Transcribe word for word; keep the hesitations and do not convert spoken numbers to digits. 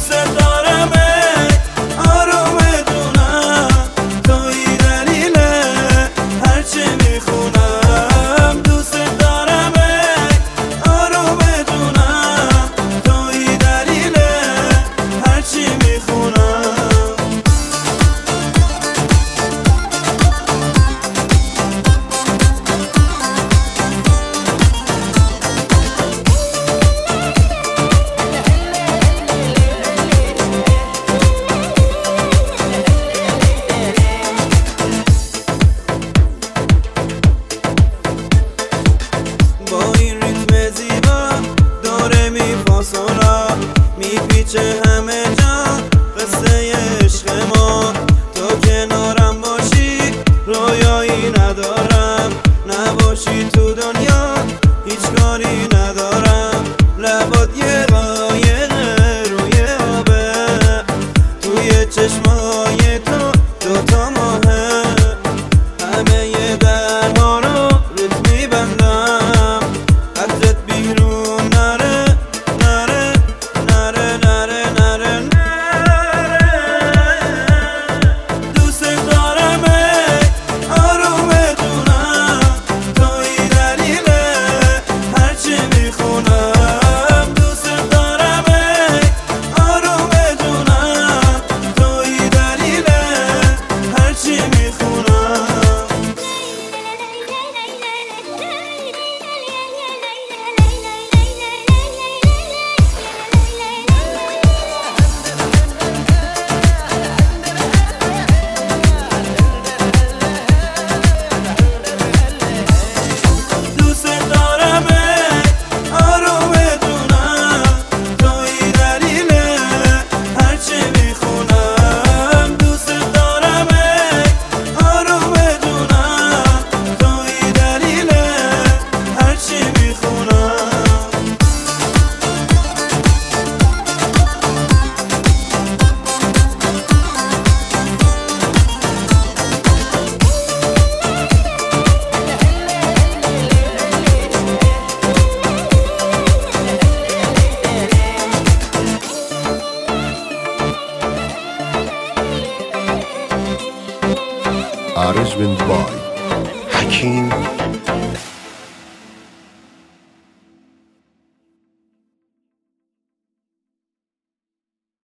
دوست دارم ای آروم بدونم توی دلیل هرچی میخونم. دوست دارم ای آروم بدونم توی دلیل هرچی میخونم. با این ریتم زیبا داره میفاصلا میپیچه همه جا قصه عشق ما. تو کنارم باشی رویایی ندارم، نباشی تو دنیا هیچ کاری ندارم. لبات یه قایقه روی آبه، توی چشمای تو دوتا ماهه. همه یه درها رو رود میبندم، قدرت بیرون نره نره نره نره نره نره. دوست دارم ای آروم بدونم توی دلیل هرچی میخونم. دوست دارم ای آروم بدونم توی دلیل هرچی میخونم. دوست دارم ای آروم بدونم توی دلیل هرچی میخونم. دوست دارم ای آروم بدونم توی دلیل هرچی میخونم. Arrangement by Hakeem